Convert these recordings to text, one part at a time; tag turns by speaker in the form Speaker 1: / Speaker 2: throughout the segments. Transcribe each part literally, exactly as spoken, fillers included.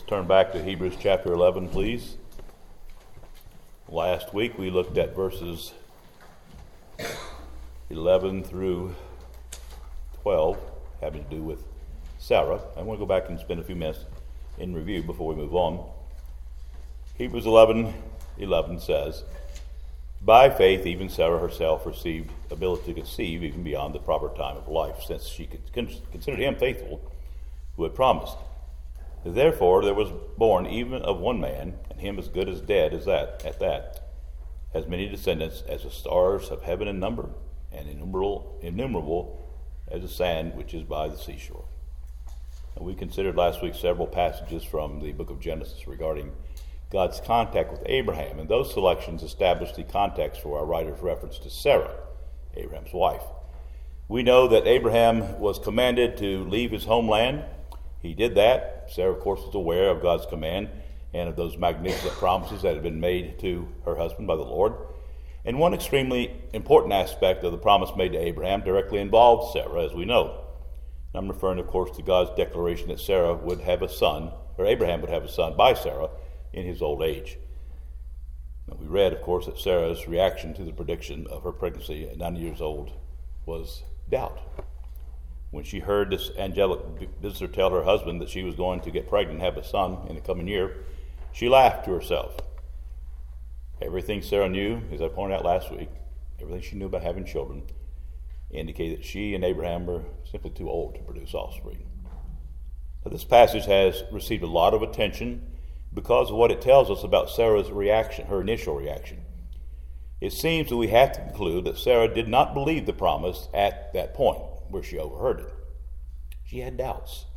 Speaker 1: Turn back to Hebrews chapter eleven, please. Last week we looked at verses eleven through twelve, having to do with Sarah. I want to go back and spend a few minutes in review before we move on. Hebrews eleven eleven says, "By faith even Sarah herself received ability to conceive even beyond the proper time of life, since she considered him faithful who had promised. Therefore there was born even of one man, and him as good as dead as that at that, as many descendants as the stars of heaven in number, and innumerable, innumerable as the sand which is by the seashore." And we considered last week several passages from the book of Genesis regarding God's contact with Abraham, and those selections established the context for our writer's reference to Sarah, Abraham's wife. We know that Abraham was commanded to leave his homeland. He did that. Sarah, of course, was aware of God's command and of those magnificent promises that had been made to her husband by the Lord. And one extremely important aspect of the promise made to Abraham directly involved Sarah, as we know. And I'm referring, of course, to God's declaration that Sarah would have a son, or Abraham would have a son by Sarah in his old age. Now, we read, of course, that Sarah's reaction to the prediction of her pregnancy at ninety years old was doubt. When she heard this angelic visitor tell her husband that she was going to get pregnant and have a son in the coming year, she laughed to herself. Everything Sarah knew, as I pointed out last week, everything she knew about having children, indicated that she and Abraham were simply too old to produce offspring. Now, this passage has received a lot of attention because of what it tells us about Sarah's reaction, her initial reaction. It seems that we have to conclude that Sarah did not believe the promise at that point where she overheard it. She had doubts.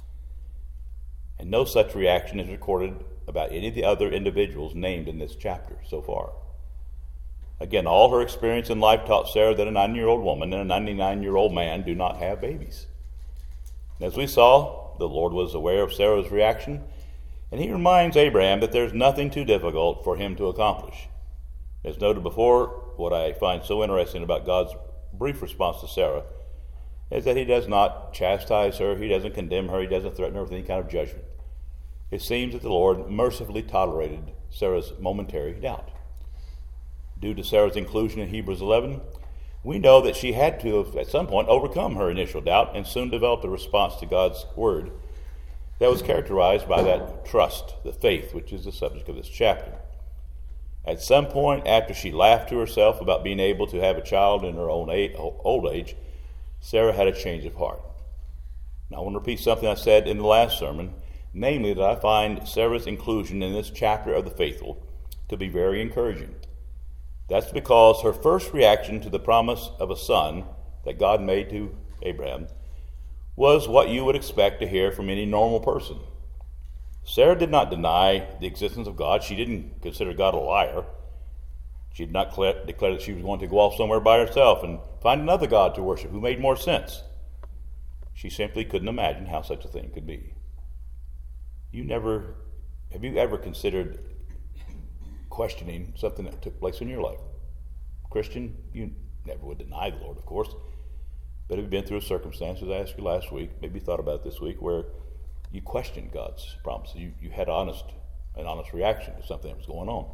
Speaker 1: And no such reaction is recorded about any of the other individuals named in this chapter so far. Again, all her experience in life taught Sarah that a ninety-year-old woman and a ninety-nine-year-old man do not have babies. As we saw, the Lord was aware of Sarah's reaction, and he reminds Abraham that there's nothing too difficult for him to accomplish. As noted before, what I find so interesting about God's brief response to Sarah is that he does not chastise her, he doesn't condemn her, he doesn't threaten her with any kind of judgment. It seems that the Lord mercifully tolerated Sarah's momentary doubt. Due to Sarah's inclusion in Hebrews eleven, we know that she had to have, at some point, overcome her initial doubt and soon developed a response to God's word that was characterized by that trust, the faith, which is the subject of this chapter. At some point, after she laughed to herself about being able to have a child in her own age, old age, Sarah had a change of heart. Now, I want to repeat something I said in the last sermon, namely that I find Sarah's inclusion in this chapter of the faithful to be very encouraging. That's because her first reaction to the promise of a son that God made to Abraham was what you would expect to hear from any normal person. Sarah did not deny the existence of God. She didn't consider God a liar. She did not declare that she was going to go off somewhere by herself and find another God to worship who made more sense. She simply couldn't imagine how such a thing could be. You never, have you ever considered questioning something that took place in your life? Christian, you never would deny the Lord, of course. But have you been through a circumstance, as I asked you last week, maybe thought about this week, where you questioned God's promises? You, you had honest, an honest reaction to something that was going on.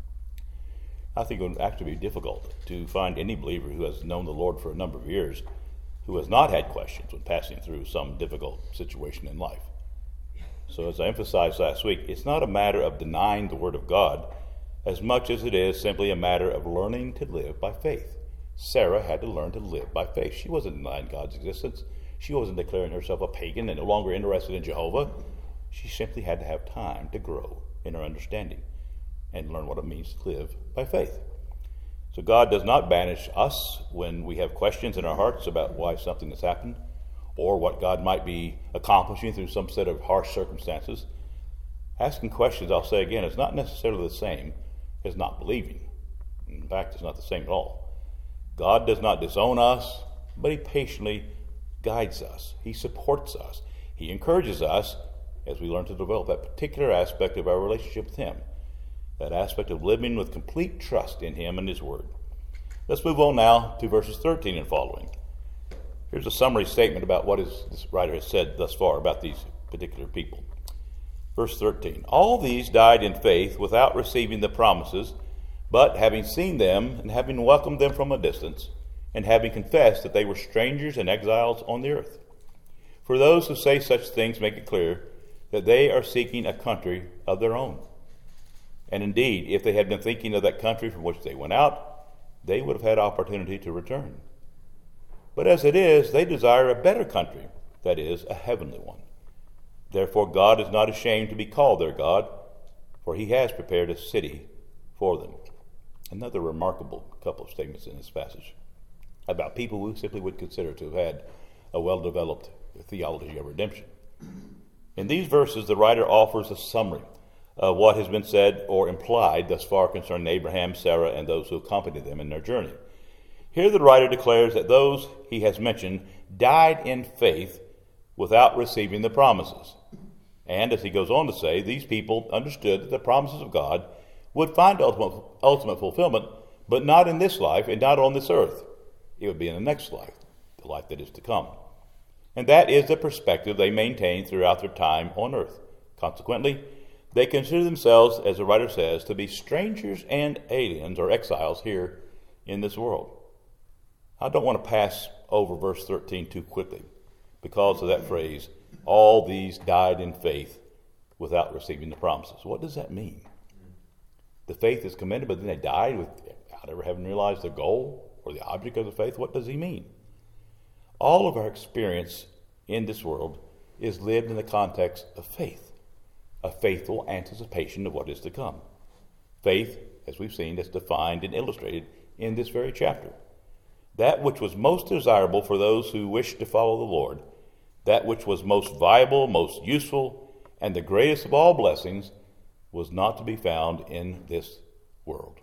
Speaker 1: I think it would actually be difficult to find any believer who has known the Lord for a number of years who has not had questions when passing through some difficult situation in life. So as I emphasized last week, it's not a matter of denying the Word of God as much as it is simply a matter of learning to live by faith. Sarah had to learn to live by faith. She wasn't denying God's existence. She wasn't declaring herself a pagan and no longer interested in Jehovah. She simply had to have time to grow in her understanding and learn what it means to live by faith. So God does not banish us when we have questions in our hearts about why something has happened or what God might be accomplishing through some set of harsh circumstances. Asking questions, I'll say again, is not necessarily the same as not believing. In fact, it's not the same at all. God does not disown us, but he patiently guides us. He supports us. He encourages us as we learn to develop that particular aspect of our relationship with him, that aspect of living with complete trust in him and his word. Let's move on now to verses thirteen and following. Here's a summary statement about what is, this writer has said thus far about these particular people. Verse thirteen, all these died in faith without receiving the promises, but having seen them and having welcomed them from a distance, and having confessed that they were strangers and exiles on the earth. For those who say such things make it clear that they are seeking a country of their own. And indeed, if they had been thinking of that country from which they went out, they would have had opportunity to return. But as it is, they desire a better country, that is, a heavenly one. Therefore God is not ashamed to be called their God, for he has prepared a city for them. Another remarkable couple of statements in this passage about people who simply would consider to have had a well-developed theology of redemption. In these verses, the writer offers a summary of what has been said or implied thus far concerning Abraham, Sarah, and those who accompanied them in their journey. Here the writer declares that those he has mentioned died in faith without receiving the promises. And as he goes on to say, these people understood that the promises of God would find ultimate, ultimate fulfillment, but not in this life and not on this earth. It would be in the next life, the life that is to come. And that is the perspective they maintain throughout their time on earth. Consequently, they consider themselves, as the writer says, to be strangers and aliens or exiles here in this world. I don't want to pass over verse thirteen too quickly because of that phrase, all these died in faith without receiving the promises. What does that mean? The faith is commended, but then they died without ever having realized the goal or the object of the faith. What does he mean? All of our experience in this world is lived in the context of faith, a faithful anticipation of what is to come. Faith, as we've seen, is defined and illustrated in this very chapter. That which was most desirable for those who wished to follow the Lord, that which was most viable, most useful, and the greatest of all blessings was not to be found in this world.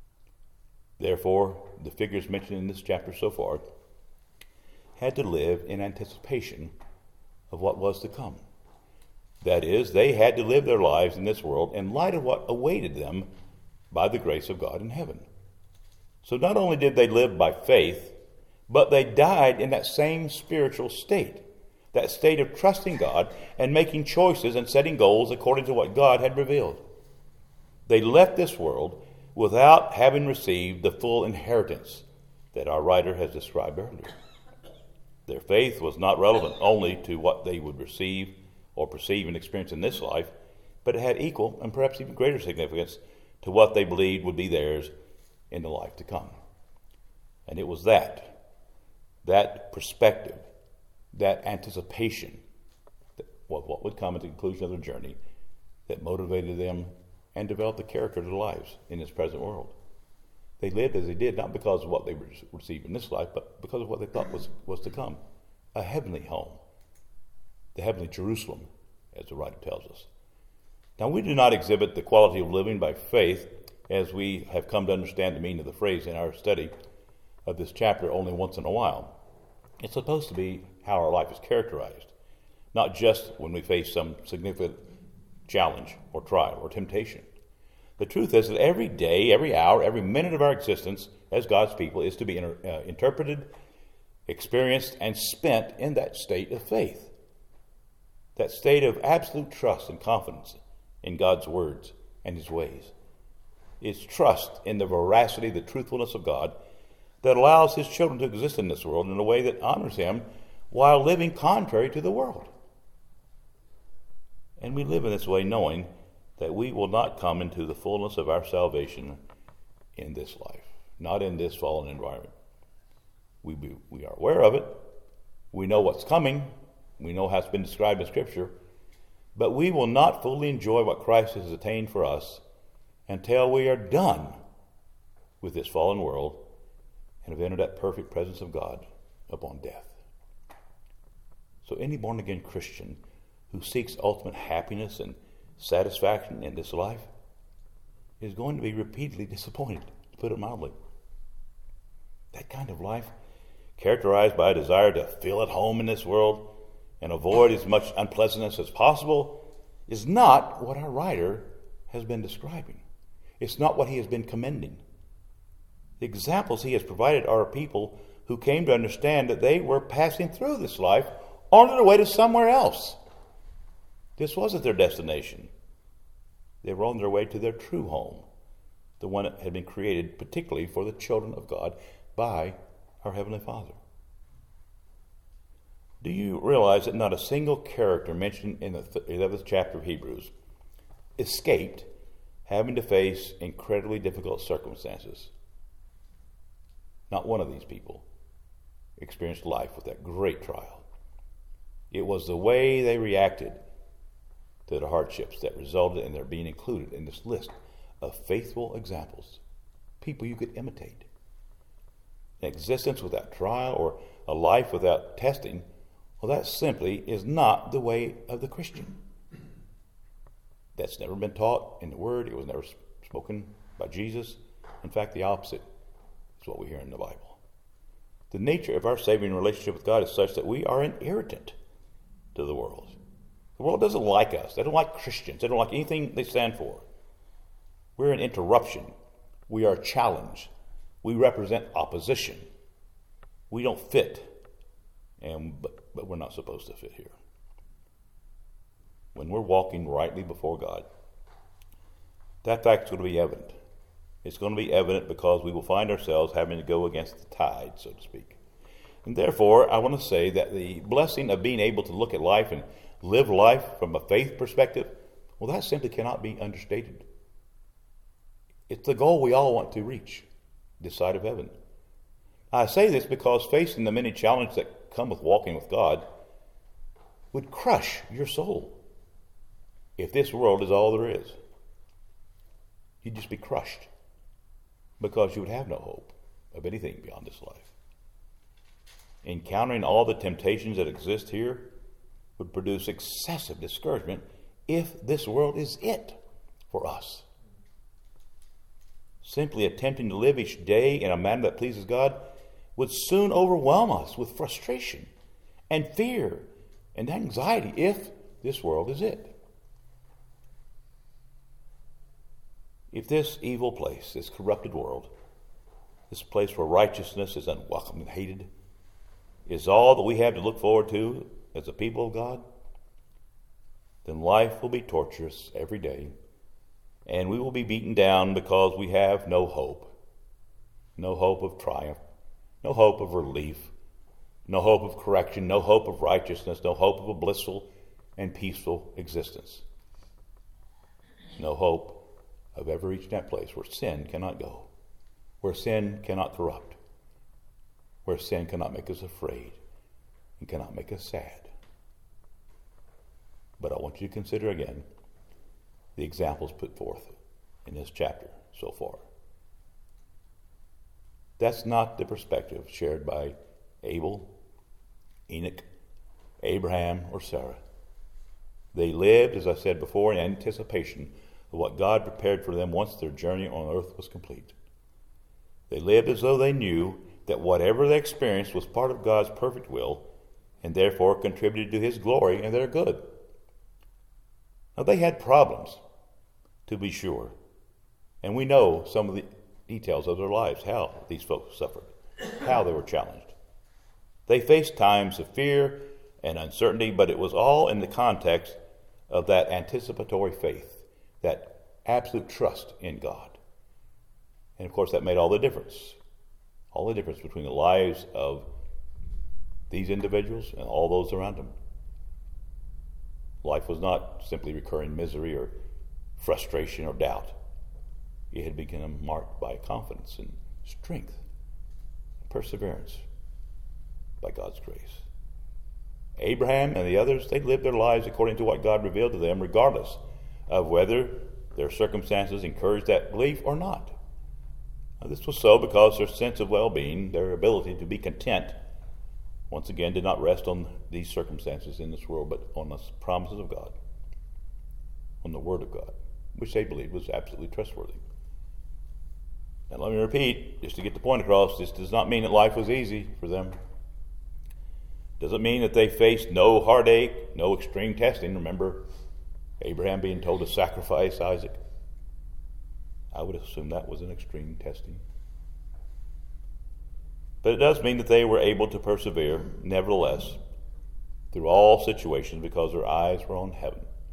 Speaker 1: Therefore, the figures mentioned in this chapter so far had to live in anticipation of what was to come. That is, they had to live their lives in this world in light of what awaited them by the grace of God in heaven. So not only did they live by faith, but they died in that same spiritual state, that state of trusting God and making choices and setting goals according to what God had revealed. They left this world without having received the full inheritance that our writer has described earlier. Their faith was not relevant only to what they would receive or perceive and experience in this life, but it had equal and perhaps even greater significance to what they believed would be theirs in the life to come. And it was that, that perspective, that anticipation of what would come at the conclusion of their journey that motivated them and developed the character of their lives in this present world. They lived as they did, not because of what they received in this life, but because of what they thought was, was to come, a heavenly home, the heavenly Jerusalem, as the writer tells us. Now, we do not exhibit the quality of living by faith as we have come to understand the meaning of the phrase in our study of this chapter only once in a while. It's supposed to be how our life is characterized, not just when we face some significant challenge or trial or temptation. The truth is that every day, every hour, every minute of our existence as God's people is to be inter- uh, interpreted, experienced, and spent in that state of faith, that state of absolute trust and confidence in God's words and his ways. It's trust in the veracity, the truthfulness of God that allows his children to exist in this world in a way that honors him while living contrary to the world. And we live in this way knowing that we will not come into the fullness of our salvation in this life, not in this fallen environment. We, be, we are aware of it. We know what's coming. We know how it's been described in Scripture. But we will not fully enjoy what Christ has attained for us until we are done with this fallen world and have entered that perfect presence of God upon death. So any born-again Christian who seeks ultimate happiness and satisfaction in this life is going to be repeatedly disappointed, to put it mildly. That kind of life, characterized by a desire to feel at home in this world and avoid as much unpleasantness as possible, is not what our writer has been describing. It's not what he has been commending. The examples he has provided are people who came to understand that they were passing through this life on their way to somewhere else. This wasn't their destination. They were on their way to their true home, the one that had been created particularly for the children of God by our Heavenly Father. Do you realize that not a single character mentioned in the eleventh chapter of Hebrews escaped having to face incredibly difficult circumstances? Not one of these people experienced life with that great trial. It was the way they reacted to the hardships that resulted in their being included in this list of faithful examples, people you could imitate. An existence without trial or a life without testing, well, that simply is not the way of the Christian. That's never been taught in the Word. It was never spoken by Jesus. In fact, the opposite is what we hear in the Bible. The nature of our saving relationship with God is such that we are an irritant to the world. The world doesn't like us. They don't like Christians. They don't like anything they stand for. We're an interruption. We are a challenge. We represent opposition. We don't fit. And but, but we're not supposed to fit here. When we're walking rightly before God, that fact's going to be evident. It's going to be evident because we will find ourselves having to go against the tide, so to speak. And therefore, I want to say that the blessing of being able to look at life and live life from a faith perspective, well, that simply cannot be understated. It's the goal we all want to reach, this side of heaven. I say this because facing the many challenges that come with walking with God would crush your soul if this world is all there is. You'd just be crushed because you would have no hope of anything beyond this life. Encountering all the temptations that exist here would produce excessive discouragement if this world is it for us. Simply attempting to live each day in a manner that pleases God would soon overwhelm us with frustration and fear and anxiety if this world is it. If this evil place, this corrupted world, this place where righteousness is unwelcome and hated, is all that we have to look forward to as a people of God, then life will be torturous every day, and we will be beaten down because we have no hope, no hope of triumph, no hope of relief, no hope of correction, no hope of righteousness, no hope of a blissful and peaceful existence, no hope of ever reaching that place where sin cannot go, where sin cannot corrupt, where sin cannot make us afraid and cannot make us sad. But I want you to consider again the examples put forth in this chapter so far. That's not the perspective shared by Abel, Enoch, Abraham, or Sarah. They lived, as I said before, in anticipation of what God prepared for them once their journey on earth was complete. They lived as though they knew that whatever they experienced was part of God's perfect will and therefore contributed to His glory and their good. Now, they had problems, to be sure, and we know some of the details of their lives, how these folks suffered, how they were challenged. They faced times of fear and uncertainty, but it was all in the context of that anticipatory faith, that absolute trust in God. And of course, that made all the difference. All the difference between the lives of these individuals and all those around them. Life was not simply recurring misery or frustration or doubt. It had become marked by confidence and strength, and perseverance by God's grace. Abraham and the others, they lived their lives according to what God revealed to them, regardless of whether their circumstances encouraged that belief or not. Now, this was so because their sense of well-being, their ability to be content, once again did not rest on these circumstances in this world, but on the promises of God, on the Word of God, which they believed was absolutely trustworthy. Now let me repeat, just to get the point across, this does not mean that life was easy for them. Doesn't mean that they faced no heartache, no extreme testing. Remember Abraham being told to sacrifice Isaac? I would assume that was an extreme testing. But it does mean that they were able to persevere, nevertheless, through all situations because their eyes were on heaven,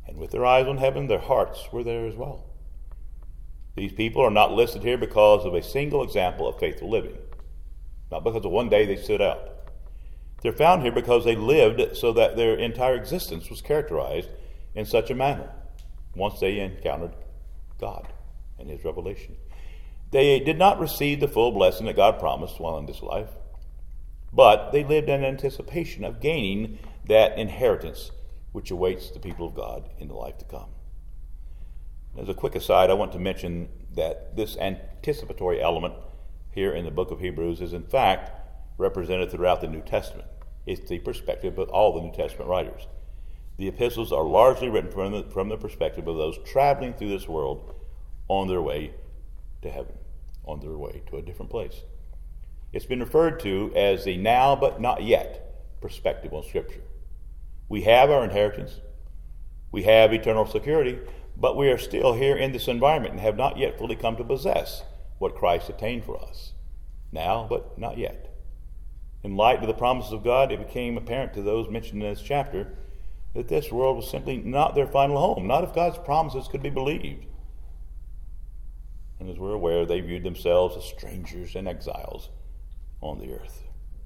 Speaker 1: And with their eyes on heaven, their hearts were there as well. These people are not listed here because of a single example of faithful living, not because of one day they stood out. They're found here because they lived so that their entire existence was characterized in such a manner once they encountered God and his revelation. They did not receive the full blessing that God promised while in this life, but they lived in anticipation of gaining that inheritance which awaits the people of God in the life to come. As a quick aside, I want to mention that this anticipatory element here in the book of Hebrews is in fact represented throughout the New Testament. It's the perspective of all the New Testament writers. The epistles are largely written from the, from the perspective of those traveling through this world on their way to heaven, on their way to a different place. It's been referred to as the now but not yet perspective on Scripture. We have our inheritance, we have eternal security, but we are still here in this environment and have not yet fully come to possess what Christ attained for us. Now, but not yet. In light of the promises of God, it became apparent to those mentioned in this chapter that this world was simply not their final home, not if God's promises could be believed. And as we're aware, they viewed themselves as strangers and exiles on the earth.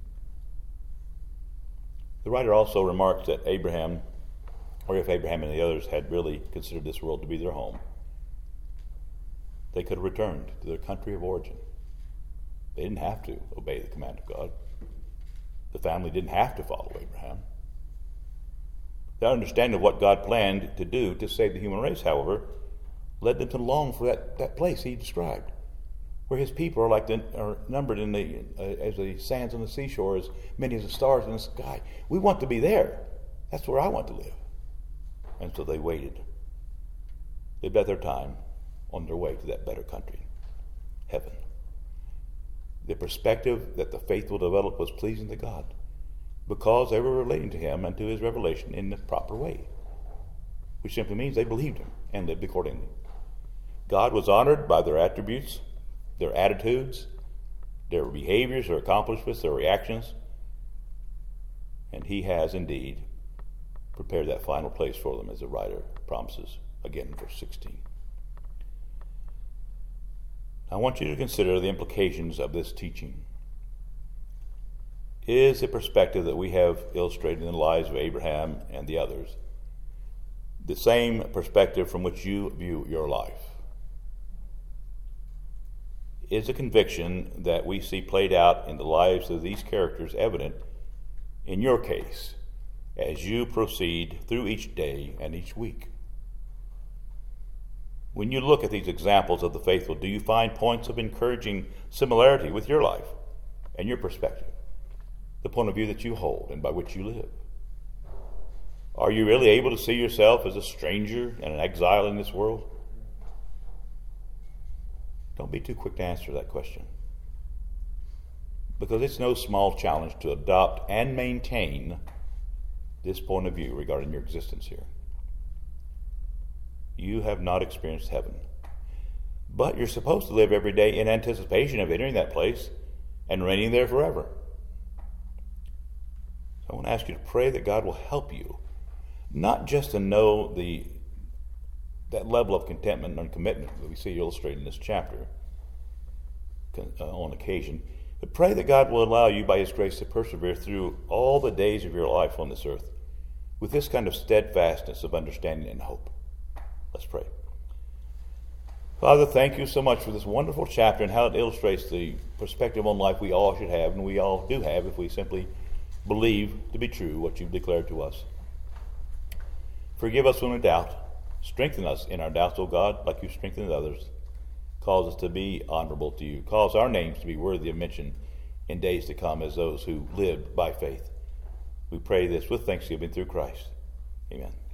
Speaker 1: The writer also remarks that Abraham, or if Abraham and the others had really considered this world to be their home, they could have returned to their country of origin. They didn't have to obey the command of God. The family didn't have to follow Abraham. Their understanding of what God planned to do to save the human race, however, led them to long for that, that place he described, where his people are like the, are numbered in the uh, as the sands on the seashore, as many as the stars in the sky. We want to be there. That's where I want to live. And so they waited. They bet their time on their way to that better country, heaven. The perspective that the faithful developed was pleasing to God because they were relating to him and to his revelation in the proper way, which simply means they believed him and lived accordingly. God was honored by their attributes, their attitudes, their behaviors, their accomplishments, their reactions, and he has indeed prepared that final place for them, as the writer promises again in verse sixteen. I want you to consider the implications of this teaching. Is the perspective that we have illustrated in the lives of Abraham and the others the same perspective from which you view your life? Is the conviction that we see played out in the lives of these characters evident in your case as you proceed through each day and each week? When you look at these examples of the faithful, do you find points of encouraging similarity with your life and your perspective, the point of view that you hold and by which you live? Are you really able to see yourself as a stranger and an exile in this world? Don't be too quick to answer that question, because it's no small challenge to adopt and maintain this point of view regarding your existence here. You have not experienced heaven, but you're supposed to live every day in anticipation of entering that place and reigning there forever. So I want to ask you to pray that God will help you, not just to know the that level of contentment and commitment that we see illustrated in this chapter uh, on occasion, but pray that God will allow you by his grace to persevere through all the days of your life on this earth with this kind of steadfastness of understanding and hope. Let's pray. Father, thank you so much for this wonderful chapter and how it illustrates the perspective on life we all should have, and we all do have if we simply believe to be true what you've declared to us. Forgive us when we doubt. Strengthen us in our doubts, O God, like you've strengthened others. Cause us to be honorable to you. Cause our names to be worthy of mention in days to come as those who lived by faith. We pray this with thanksgiving through Christ. Amen.